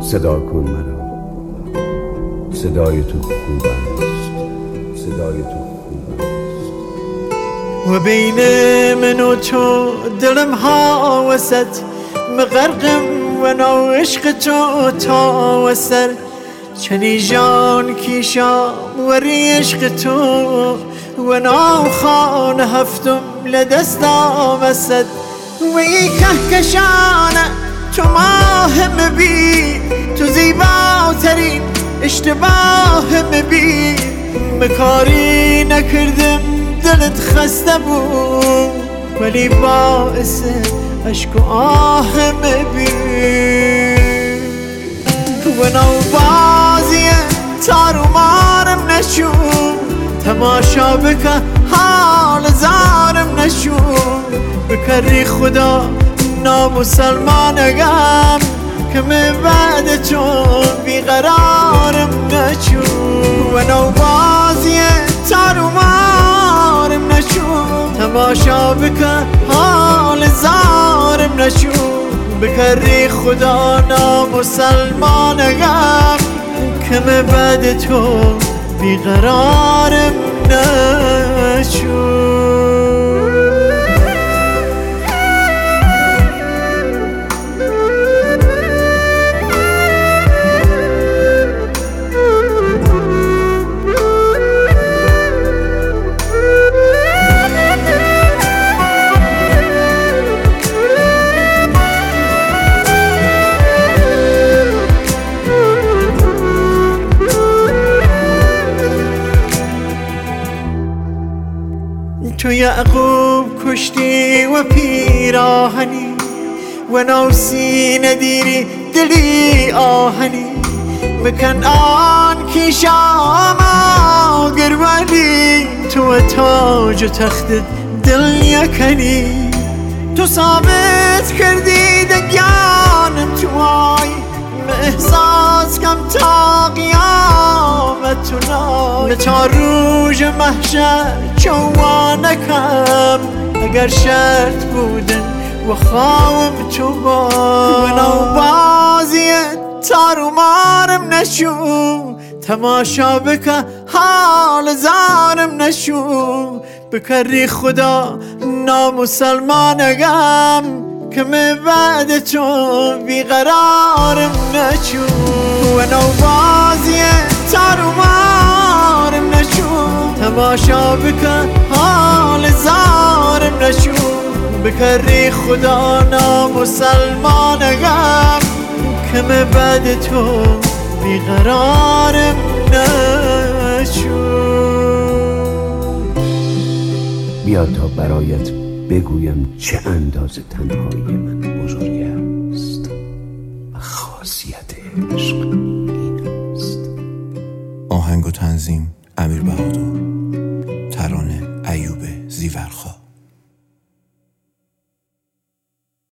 صدا کن مرا، صدای تو خوب است، صدای تو خوب است. و بین من و تو دلم ها وسط مغرقم و نو عشق تو تا وسر چنی جان کیشا وری عشق تو و نو خان هفتم لدستا وسد و ای کهکشانه تو ماه بی تو زیباترین اشتباه بی بکاری نکردم دلت خسته بود ولی باعث عشق و آه بی و نو بازی تار و مارم نشو تماشا بکه حال زارم نشو بکری خدا نامسلمانگم که من بعد تو بیقرارم نشو و نو بازی تار و مارم نشو تماشا بکه حال زارم نشو بکری خدا نامسلمانگم که من بعد تو بیقرارم نشو. تو یعقوب کشتی و پیراهنی و نو سینه دیری دلی آهنی بکن آن کیشام گرولی تو تاج و تخت دل یکنی تو ثابت کردی دگیانم تو های احساس کم تا قیامت تو نای تا روژ محشر چوانکم اگر شرط بودن و خواهم تو با و نو بازی تار و مارم نشو تماشا بکه حال زارم نشو بکری خدا نامسلمانگم که من بعد تو بیقرارم نشو و نو بازی تار و مارم نشو تماشا بکن حال زارم نشو بکری خدا نامسلمانگم که من بعد تو بیقرارم نشو. بیا تا برایت بگویم چه اندازه تنهایی من بزرگ است و خاصیت عشق این است. آهنگ و تنظیم امیر بهادر.